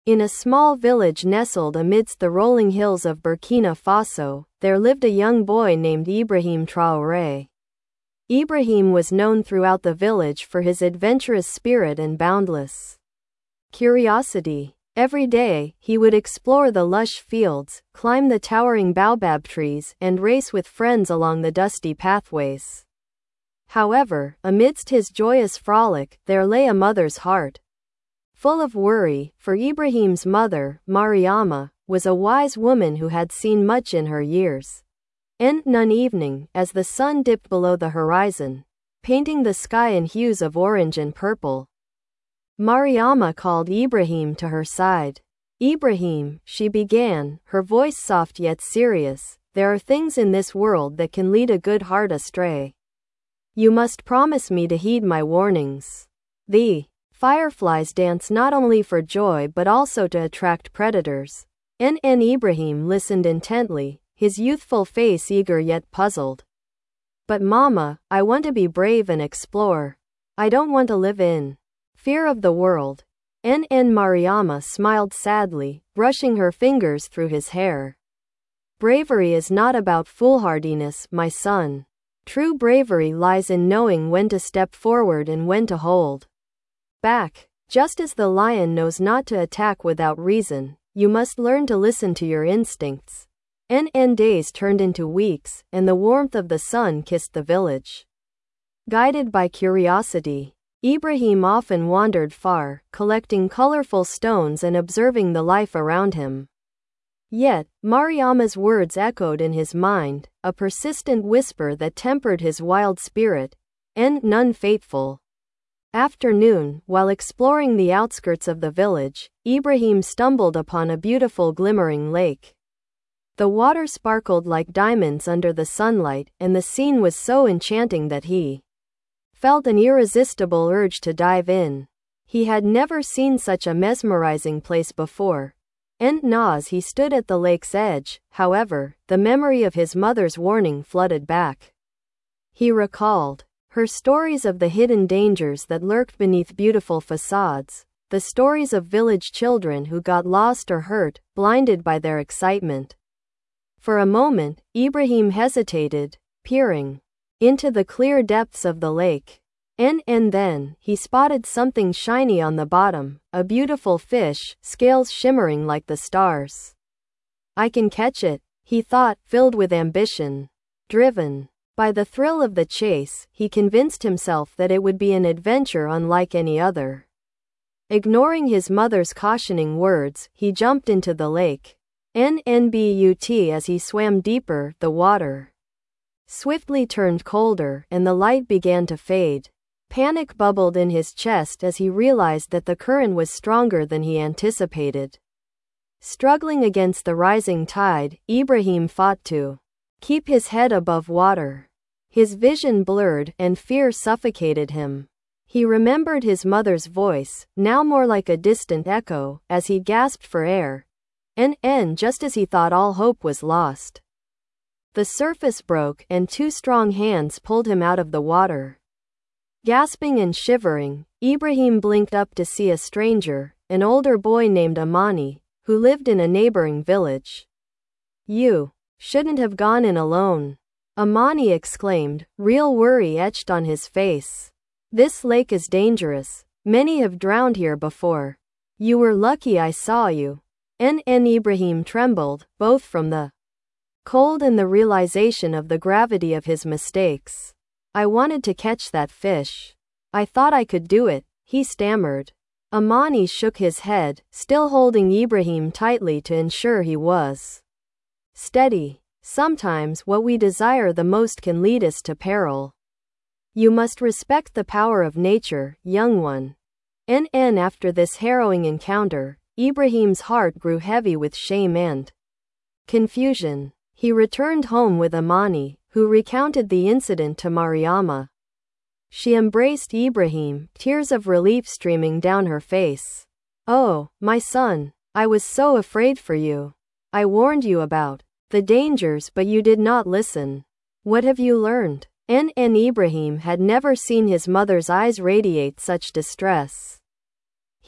In a small village nestled amidst the rolling hills of Burkina Faso, there lived a young boy named Ibrahim Traoré. Ibrahim was known throughout the village for his adventurous spirit and boundless curiosity. Every day, he would explore the lush fields, climb the towering baobab trees, and race with friends along the dusty pathways. However, amidst his joyous frolic, there lay a mother's heart, full of worry, for Ibrahim's mother, Mariama, was a wise woman who had seen much in her years. And one evening, as the sun dipped below the horizon, painting the sky in hues of orange and purple, Mariama called Ibrahim to her side. "Ibrahim," she began, her voice soft yet serious, "there are things in this world that can lead a good heart astray. You must promise me to heed my warnings. The fireflies dance not only for joy but also to attract predators." And Ibrahim listened intently, his youthful face eager yet puzzled. "But Mama, I want to be brave and explore. I don't want to live in fear of the world." And Mariama smiled sadly, brushing her fingers through his hair. "Bravery is not about foolhardiness, my son. True bravery lies in knowing when to step forward and when to hold back. Just as the lion knows not to attack without reason, you must learn to listen to your instincts." And days turned into weeks, and the warmth of the sun kissed the village. Guided by curiosity, Ibrahim often wandered far, collecting colorful stones and observing the life around him. Yet, Mariama's words echoed in his mind, a persistent whisper that tempered his wild spirit. And none fateful afternoon, while exploring the outskirts of the village, Ibrahim stumbled upon a beautiful glimmering lake. The water sparkled like diamonds under the sunlight, and the scene was so enchanting that he felt an irresistible urge to dive in. He had never seen such a mesmerizing place before. And as he stood at the lake's edge, however, the memory of his mother's warning flooded back. He recalled her stories of the hidden dangers that lurked beneath beautiful facades, the stories of village children who got lost or hurt, blinded by their excitement. For a moment, Ibrahim hesitated, peering into the clear depths of the lake. And then, he spotted something shiny on the bottom, a beautiful fish, scales shimmering like the stars. "I can catch it," he thought, filled with ambition. Driven by the thrill of the chase, he convinced himself that it would be an adventure unlike any other. Ignoring his mother's cautioning words, he jumped into the lake. But as he swam deeper, the water swiftly turned colder, and the light began to fade. Panic bubbled in his chest as he realized that the current was stronger than he anticipated. Struggling against the rising tide, Ibrahim fought to keep his head above water. His vision blurred, and fear suffocated him. He remembered his mother's voice, now more like a distant echo, as he gasped for air. And just as he thought all hope was lost, the surface broke, and two strong hands pulled him out of the water. Gasping and shivering, Ibrahim blinked up to see a stranger, an older boy named Amani, who lived in a neighboring village. "You shouldn't have gone in alone," Amani exclaimed, real worry etched on his face. "This lake is dangerous. Many have drowned here before. You were lucky I saw you." And Ibrahim trembled, both from the cold and the realization of the gravity of his mistakes. "I wanted to catch that fish. I thought I could do it," he stammered. Amani shook his head, still holding Ibrahim tightly to ensure he was steady. "Sometimes what we desire the most can lead us to peril. You must respect the power of nature, young one." And after this harrowing encounter, Ibrahim's heart grew heavy with shame and confusion. He returned home with Amani, who recounted the incident to Mariama. She embraced Ibrahim, tears of relief streaming down her face. "Oh, my son, I was so afraid for you. I warned you about the dangers, but you did not listen. What have you learned?" And Ibrahim had never seen his mother's eyes radiate such distress.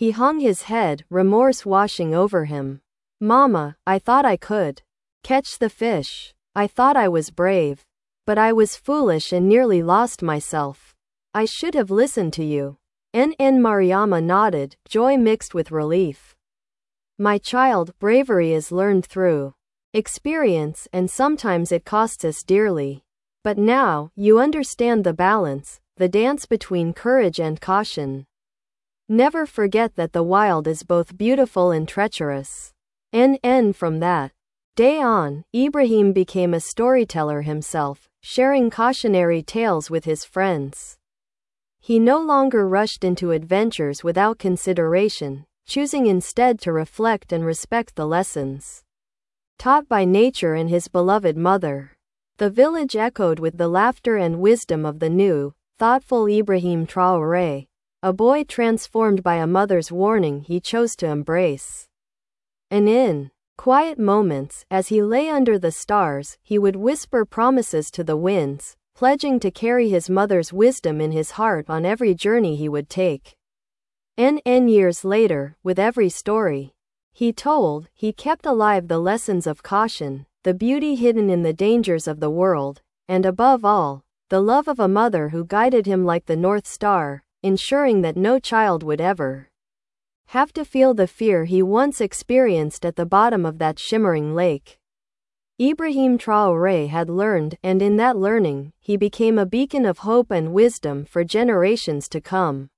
He hung his head, remorse washing over him. Mama, I thought I could catch the fish. I thought I was brave. But I was foolish and nearly lost myself. I should have listened to you. Mariama nodded, joy mixed with relief. My child, bravery is learned through experience, and sometimes it costs us dearly. But now, you understand the balance, the dance between courage and caution. Never forget that the wild is both beautiful and treacherous. From that day on, Ibrahim became a storyteller himself, sharing cautionary tales with his friends. He no longer rushed into adventures without consideration, choosing instead to reflect and respect the lessons taught by nature and his beloved mother. The village echoed with the laughter and wisdom of the new, thoughtful Ibrahim Traoré, a boy transformed by a mother's warning he chose to embrace. And in quiet moments, as he lay under the stars, he would whisper promises to the winds, pledging to carry his mother's wisdom in his heart on every journey he would take. Years later, with every story he told, he kept alive the lessons of caution, the beauty hidden in the dangers of the world, and above all, the love of a mother who guided him like the North Star, ensuring that no child would ever have to feel the fear he once experienced at the bottom of that shimmering lake. Ibrahim Traoré had learned, and in that learning, he became a beacon of hope and wisdom for generations to come.